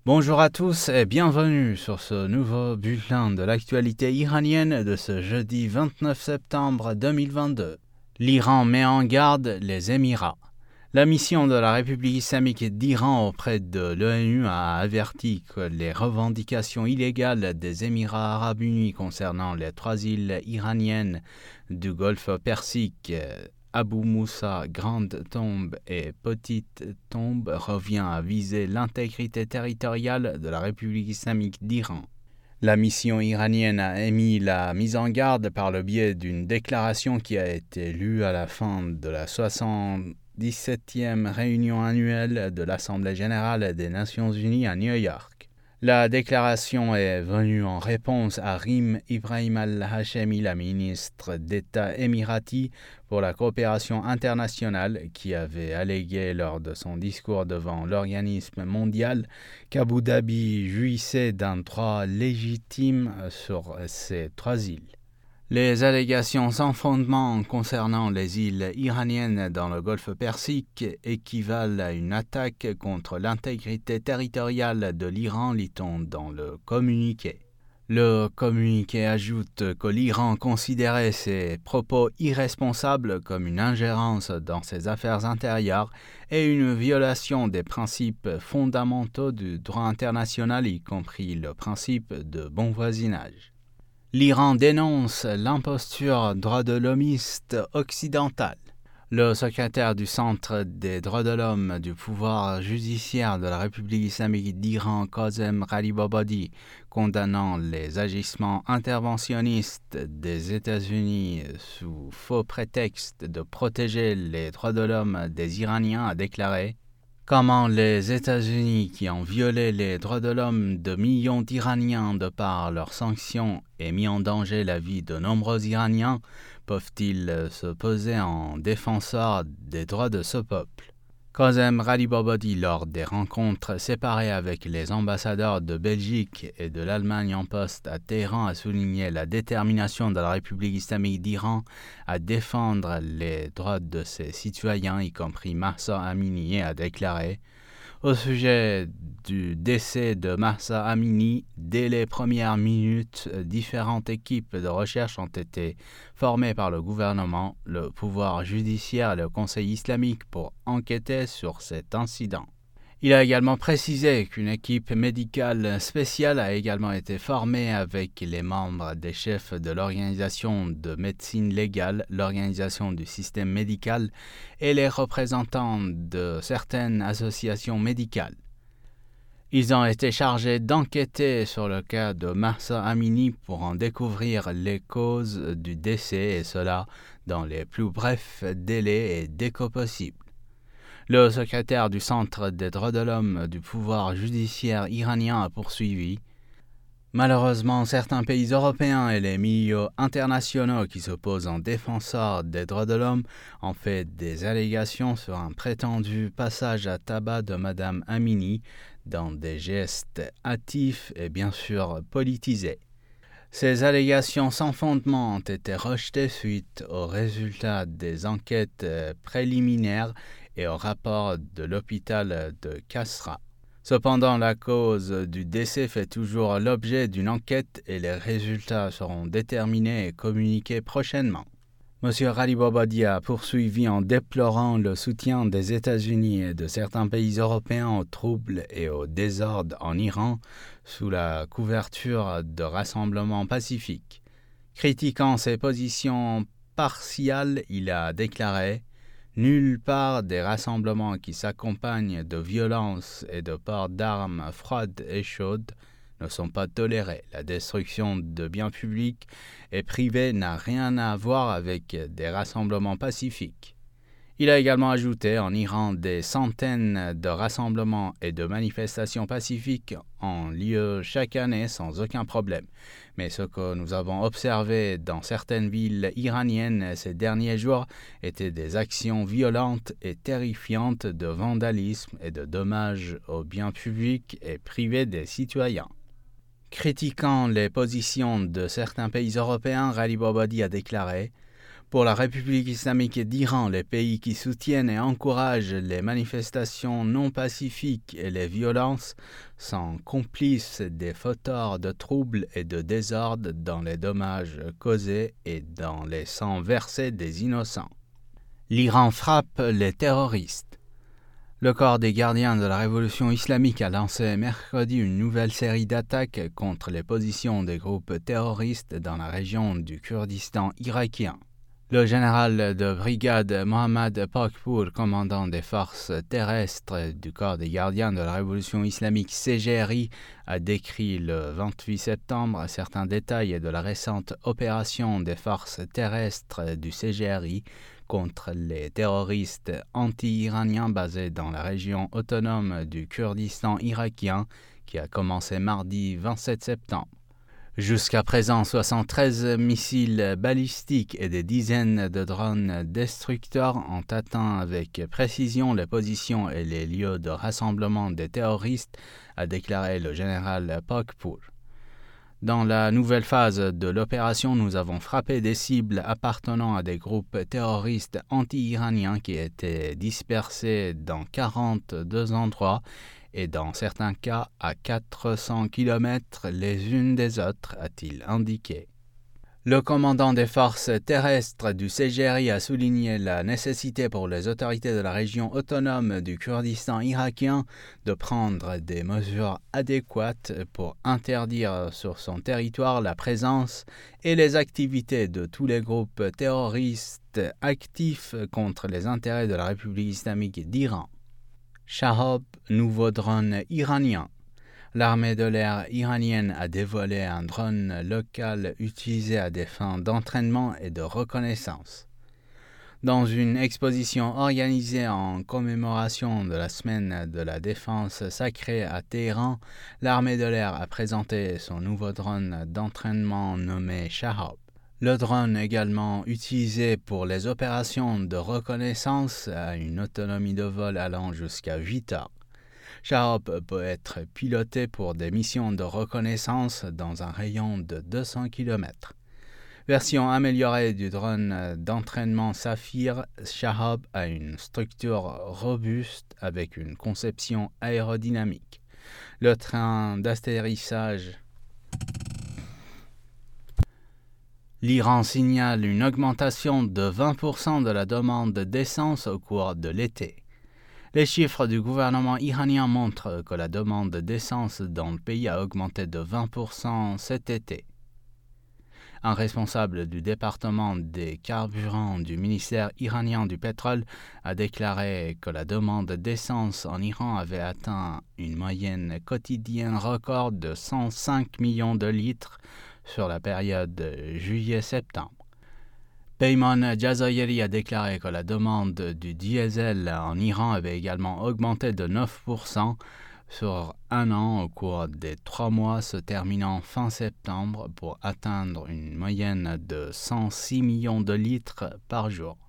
Bonjour à tous et bienvenue sur ce nouveau bulletin de l'actualité iranienne de ce jeudi 29 septembre 2022. L'Iran met en garde les Émirats. La mission de la République islamique d'Iran auprès de l'ONU a averti que les revendications illégales des Émirats arabes unis concernant les 3 îles iraniennes du Golfe Persique, Abu Moussa, Grande Tombe et Petite Tombe, revient à viser l'intégrité territoriale de la République islamique d'Iran. La mission iranienne a émis la mise en garde par le biais d'une déclaration qui a été lue à la fin de la 77e réunion annuelle de l'Assemblée générale des Nations unies à New York. La déclaration est venue en réponse à Rim Ibrahim al-Hashemi, la ministre d'État émirati pour la coopération internationale, qui avait allégué lors de son discours devant l'organisme mondial qu'Abu Dhabi jouissait d'un droit légitime sur ces 3 îles. Les allégations sans fondement concernant les îles iraniennes dans le Golfe Persique équivalent à une attaque contre l'intégrité territoriale de l'Iran, lit-on dans le communiqué. Le communiqué ajoute que l'Iran considérait ces propos irresponsables comme une ingérence dans ses affaires intérieures et une violation des principes fondamentaux du droit international, y compris le principe de bon voisinage. L'Iran dénonce l'imposture droits de l'hommiste occidentale. Le secrétaire du Centre des droits de l'homme du pouvoir judiciaire de la République islamique d'Iran, Qasem Gharibabadi, condamnant les agissements interventionnistes des États-Unis sous faux prétexte de protéger les droits de l'homme des Iraniens, a déclaré: comment les États-Unis, qui ont violé les droits de l'homme de millions d'Iraniens de par leurs sanctions et mis en danger la vie de nombreux Iraniens, peuvent-ils se poser en défenseurs des droits de ce peuple? Qasem Gharibabadi, lors des rencontres séparées avec les ambassadeurs de Belgique et de l'Allemagne en poste à Téhéran, a souligné la détermination de la République islamique d'Iran à défendre les droits de ses citoyens, y compris Mahsa Amini, et a déclaré: au sujet du décès de Mahsa Amini, dès les premières minutes, différentes équipes de recherche ont été formées par le gouvernement, le pouvoir judiciaire et le Conseil islamique pour enquêter sur cet incident. Il a également précisé qu'une équipe médicale spéciale a également été formée avec les membres des chefs de l'Organisation de médecine légale, l'Organisation du système médical et les représentants de certaines associations médicales. Ils ont été chargés d'enquêter sur le cas de Mahsa Amini pour en découvrir les causes du décès, et cela dans les plus brefs délais et dès que possible. Le secrétaire du Centre des droits de l'homme du pouvoir judiciaire iranien a poursuivi: malheureusement, certains pays européens et les milieux internationaux qui se posent en défenseurs des droits de l'homme ont fait des allégations sur un prétendu passage à tabac de Madame Amini dans des gestes hâtifs et bien sûr politisés. Ces allégations sans fondement ont été rejetées suite aux résultats des enquêtes préliminaires et au rapport de l'hôpital de Kasra. Cependant, la cause du décès fait toujours l'objet d'une enquête et les résultats seront déterminés et communiqués prochainement. M. Gharibabadi a poursuivi en déplorant le soutien des États-Unis et de certains pays européens aux troubles et aux désordres en Iran sous la couverture de rassemblements pacifiques. Critiquant ces positions partiales, il a déclaré: nulle part des rassemblements qui s'accompagnent de violence et de port d'armes froides et chaudes ne sont pas tolérés. La destruction de biens publics et privés n'a rien à voir avec des rassemblements pacifiques. Il a également ajouté: en Iran, des centaines de rassemblements et de manifestations pacifiques ont lieu chaque année sans aucun problème. Mais ce que nous avons observé dans certaines villes iraniennes ces derniers jours étaient des actions violentes et terrifiantes de vandalisme et de dommages aux biens publics et privés des citoyens. Critiquant les positions de certains pays européens, Gharibabadi a déclaré: Pour la République islamique d'Iran, les pays qui soutiennent et encouragent les manifestations non pacifiques et les violences sont complices des fauteurs de troubles et de désordre dans les dommages causés et dans les sangs versés des innocents. L'Iran frappe les terroristes. Le corps des gardiens de la révolution islamique a lancé mercredi une nouvelle série d'attaques contre les positions des groupes terroristes dans la région du Kurdistan irakien. Le général de brigade Mohammad Pakpour, commandant des forces terrestres du corps des gardiens de la révolution islamique CGRI, a décrit le 28 septembre certains détails de la récente opération des forces terrestres du CGRI contre les terroristes anti-iraniens basés dans la région autonome du Kurdistan irakien qui a commencé mardi 27 septembre. Jusqu'à présent, 73 missiles balistiques et des dizaines de drones destructeurs ont atteint avec précision les positions et les lieux de rassemblement des terroristes, a déclaré le général Pakpour. Dans la nouvelle phase de l'opération, nous avons frappé des cibles appartenant à des groupes terroristes anti-iraniens qui étaient dispersés dans 42 endroits et dans certains cas à 400 km les unes des autres, a-t-il indiqué. Le commandant des forces terrestres du CGRI a souligné la nécessité pour les autorités de la région autonome du Kurdistan irakien de prendre des mesures adéquates pour interdire sur son territoire la présence et les activités de tous les groupes terroristes actifs contre les intérêts de la République islamique d'Iran. Shahab, nouveau drone iranien. L'armée de l'air iranienne a dévoilé un drone local utilisé à des fins d'entraînement et de reconnaissance. Dans une exposition organisée en commémoration de la semaine de la défense sacrée à Téhéran, l'armée de l'air a présenté son nouveau drone d'entraînement nommé Shahab. Le drone, également utilisé pour les opérations de reconnaissance, a une autonomie de vol allant jusqu'à 8 heures. Shahab peut être piloté pour des missions de reconnaissance dans un rayon de 200 km. Version améliorée du drone d'entraînement Saphir, Shahab a une structure robuste avec une conception aérodynamique. Le train d'atterrissage. L'Iran signale une augmentation de 20% de la demande d'essence au cours de l'été. Les chiffres du gouvernement iranien montrent que la demande d'essence dans le pays a augmenté de 20% cet été. Un responsable du département des carburants du ministère iranien du pétrole a déclaré que la demande d'essence en Iran avait atteint une moyenne quotidienne record de 105 millions de litres sur la période juillet-septembre. Peyman Jazayeri a déclaré que la demande du diesel en Iran avait également augmenté de 9% sur un an au cours des 3 mois se terminant fin septembre pour atteindre une moyenne de 106 millions de litres par jour.